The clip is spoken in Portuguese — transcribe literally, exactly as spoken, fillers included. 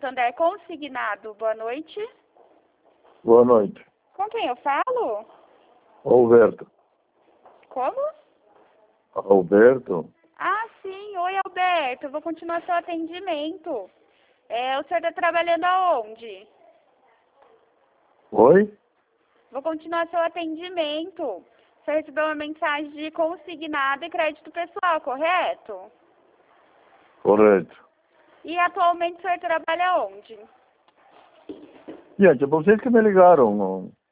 Santander Consignado. Boa noite. Boa noite. Com quem eu falo? Alberto. Como? Alberto? Ah, sim. Oi, Alberto. Eu vou continuar seu atendimento. É, o senhor está trabalhando aonde? Oi? Vou continuar seu atendimento. O senhor recebeu uma mensagem de consignado e crédito pessoal, correto? Correto. E atualmente o senhor trabalha onde? Gente, é vocês que me ligaram.